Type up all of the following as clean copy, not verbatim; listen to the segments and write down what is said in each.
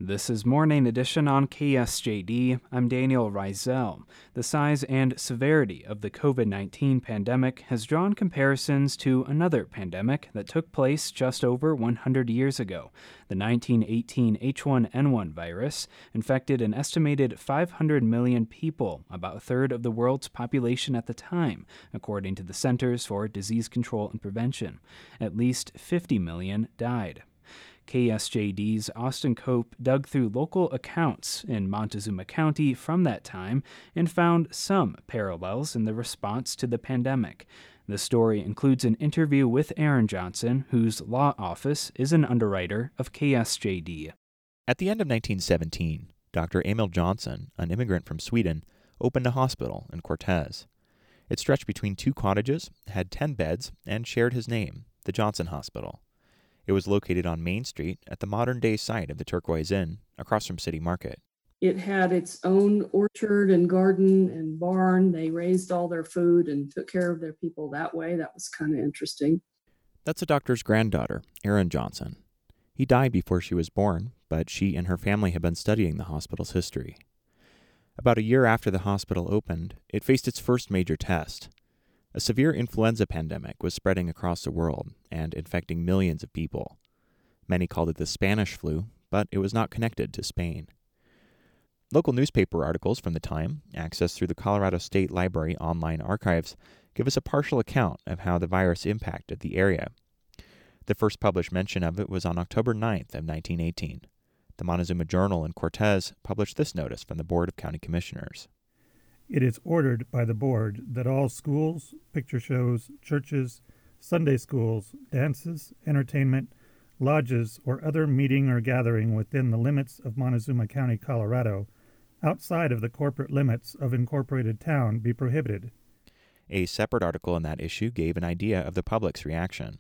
This is Morning Edition on KSJD. I'm Daniel Reisel. The size and severity of the COVID-19 pandemic has drawn comparisons to another pandemic that took place just over 100 years ago. The 1918 H1N1 virus infected an estimated 500 million people, about a third of the world's population at the time, according to the Centers for Disease Control and Prevention. At least 50 million died. KSJD's Austin Cope dug through local accounts in Montezuma County from that time and found some parallels in the response to the pandemic. The story includes an interview with Aaron Johnson, whose law office is an underwriter of KSJD. At the end of 1917, Dr. Emil Johnson, an immigrant from Sweden, opened a hospital in Cortez. It stretched between two cottages, had 10 beds, and shared his name, the Johnson Hospital. It was located on Main Street at the modern-day site of the Turquoise Inn, across from City Market. It had its own orchard and garden and barn. They raised all their food and took care of their people that way. That was kind of interesting. That's the doctor's granddaughter, Aaron Johnson. He died before she was born, but she and her family had been studying the hospital's history. About a year after the hospital opened, it faced its first major test. A severe influenza pandemic was spreading across the world and infecting millions of people. Many called it the Spanish flu, but it was not connected to Spain. Local newspaper articles from the time, accessed through the Colorado State Library online archives, give us a partial account of how the virus impacted the area. The first published mention of it was on October 9th of 1918. The Montezuma Journal in Cortez published this notice from the Board of County Commissioners. It is ordered by the board that all schools, picture shows, churches, Sunday schools, dances, entertainment, lodges, or other meeting or gathering within the limits of Montezuma County, Colorado, outside of the corporate limits of incorporated town, be prohibited. A separate article in that issue gave an idea of the public's reaction.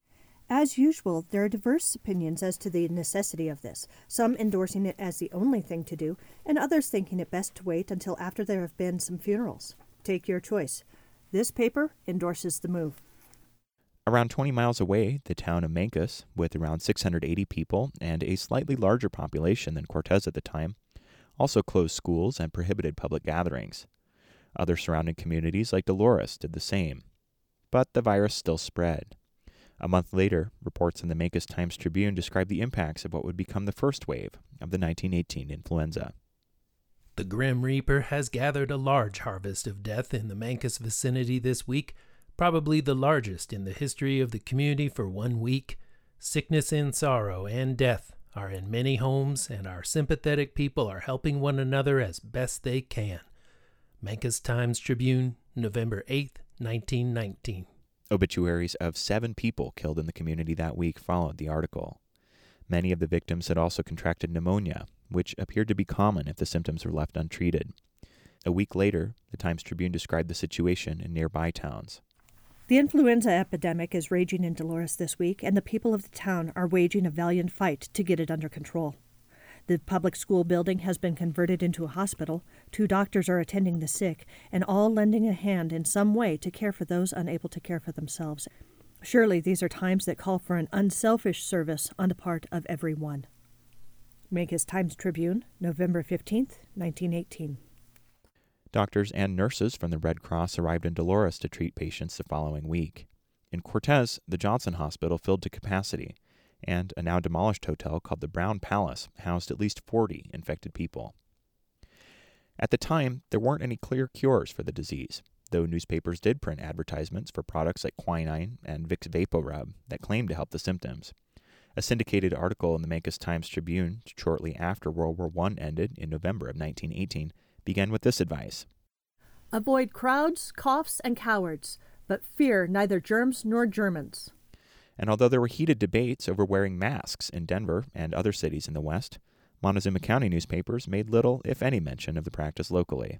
As usual, there are diverse opinions as to the necessity of this, some endorsing it as the only thing to do, and others thinking it best to wait until after there have been some funerals. Take your choice. This paper endorses the move. Around 20 miles away, the town of Mancos, with around 680 people and a slightly larger population than Cortez at the time, also closed schools and prohibited public gatherings. Other surrounding communities like Dolores did the same. But the virus still spread. A month later, reports in the Mancos Times-Tribune described the impacts of what would become the first wave of the 1918 influenza. The Grim Reaper has gathered a large harvest of death in the Mancos vicinity this week, probably the largest in the history of the community for 1 week. Sickness and sorrow and death are in many homes, and our sympathetic people are helping one another as best they can. Mancos Times-Tribune, November 8, 1919. Obituaries of 7 people killed in the community that week followed the article. Many of the victims had also contracted pneumonia, which appeared to be common if the symptoms were left untreated. A week later, the Times-Tribune described the situation in nearby towns. The influenza epidemic is raging in Dolores this week, and the people of the town are waging a valiant fight to get it under control. The public school building has been converted into a hospital, 2 doctors are attending the sick, and all lending a hand in some way to care for those unable to care for themselves. Surely these are times that call for an unselfish service on the part of everyone. Mancos Times-Tribune, November 15th, 1918. Doctors and nurses from the Red Cross arrived in Dolores to treat patients the following week. In Cortez, the Johnson Hospital filled to capacity, and a now demolished hotel called the Brown Palace housed at least 40 infected people. At the time, there weren't any clear cures for the disease, though newspapers did print advertisements for products like quinine and Vicks VapoRub that claimed to help the symptoms. A syndicated article in the Mancos Times-Tribune shortly after World War I ended in November of 1918 began with this advice. Avoid crowds, coughs, and cowards, but fear neither germs nor Germans. And although there were heated debates over wearing masks in Denver and other cities in the West, Montezuma County newspapers made little, if any, mention of the practice locally.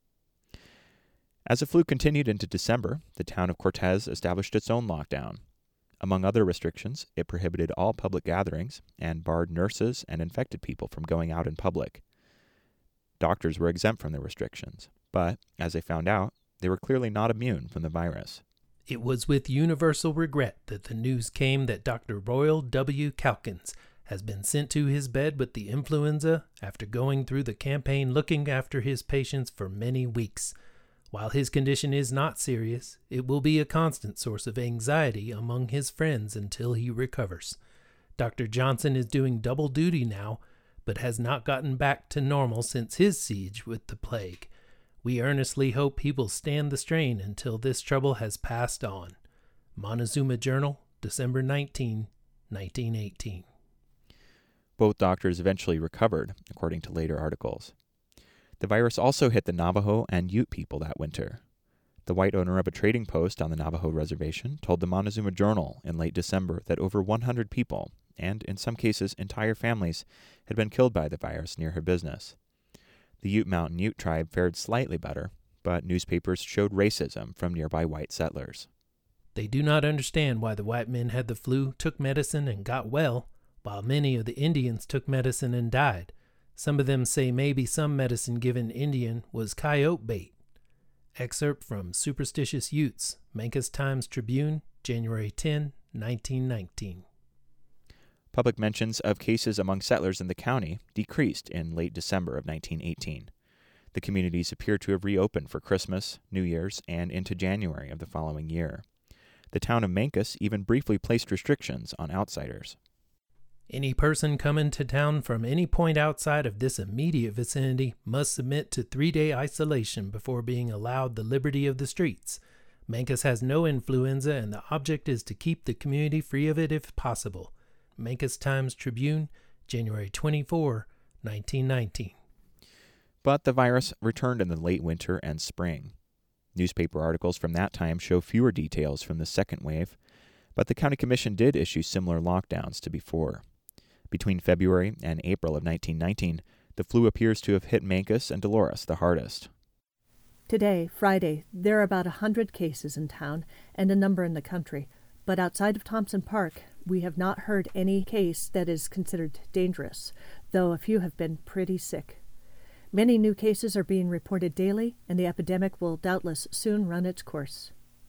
As the flu continued into December, the town of Cortez established its own lockdown. Among other restrictions, it prohibited all public gatherings and barred nurses and infected people from going out in public. Doctors were exempt from the restrictions, but, as they found out, they were clearly not immune from the virus. It was with universal regret that the news came that Dr. Royal W. Calkins has been sent to his bed with the influenza after going through the campaign looking after his patients for many weeks. While his condition is not serious, it will be a constant source of anxiety among his friends until he recovers. Dr. Johnson is doing double duty now, but has not gotten back to normal since his siege with the plague. We earnestly hope he will stand the strain until this trouble has passed on. Montezuma Journal, December 19, 1918. Both doctors eventually recovered, according to later articles. The virus also hit the Navajo and Ute people that winter. The white owner of a trading post on the Navajo reservation told the Montezuma Journal in late December that over 100 people, and in some cases entire families, had been killed by the virus near her business. The Ute Mountain Ute tribe fared slightly better, but newspapers showed racism from nearby white settlers. They do not understand why the white men had the flu, took medicine, and got well, while many of the Indians took medicine and died. Some of them say maybe some medicine given Indian was coyote bait. Excerpt from Superstitious Utes, Mancos Times-Tribune, January 10, 1919. Public mentions of cases among settlers in the county decreased in late December of 1918. The communities appear to have reopened for Christmas, New Year's, and into January of the following year. The town of Mancos even briefly placed restrictions on outsiders. Any person coming to town from any point outside of this immediate vicinity must submit to 3-day isolation before being allowed the liberty of the streets. Mancos has no influenza, and the object is to keep the community free of it if possible. Mancos Times-Tribune, January 24, 1919. But the virus returned in the late winter and spring. Newspaper articles from that time show fewer details from the second wave, but the county commission did issue similar lockdowns to before. Between February and April of 1919, the flu appears to have hit Mancos and Dolores the hardest. Today, Friday, there are about 100 cases in town and a number in the country, but outside of Thompson Park, we have not heard any case that is considered dangerous, though a few have been pretty sick. Many new cases are being reported daily, and the epidemic will doubtless soon run its course.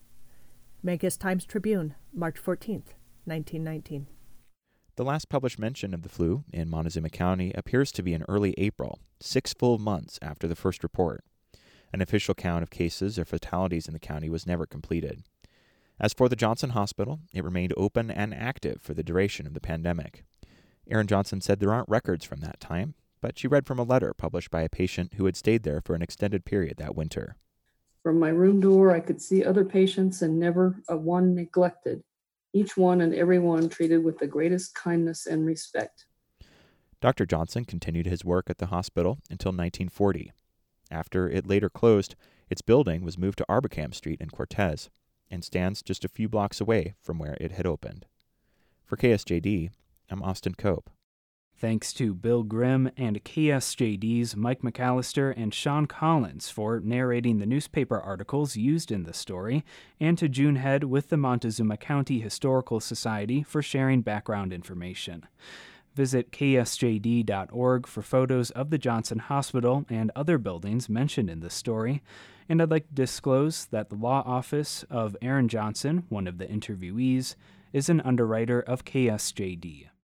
Mancos Times-Tribune, March 14th, 1919. The last published mention of the flu in Montezuma County appears to be in early April, 6 full months after the first report. An official count of cases or fatalities in the county was never completed. As for the Johnson Hospital, it remained open and active for the duration of the pandemic. Erin Johnson said there aren't records from that time, but she read from a letter published by a patient who had stayed there for an extended period that winter. From my room door, I could see other patients and never a one neglected. Each one and every one treated with the greatest kindness and respect. Dr. Johnson continued his work at the hospital until 1940. After it later closed, its building was moved to Arbacam Street in Cortez and stands just a few blocks away from where it had opened. For KSJD, I'm Austin Cope. Thanks to Bill Grimm and KSJD's Mike McAllister and Sean Collins for narrating the newspaper articles used in the story, and to June Head with the Montezuma County Historical Society for sharing background information. Visit ksjd.org for photos of the Johnson Hospital and other buildings mentioned in the story. And I'd like to disclose that the law office of Erin Johnson, one of the interviewees, is an underwriter of KSJD.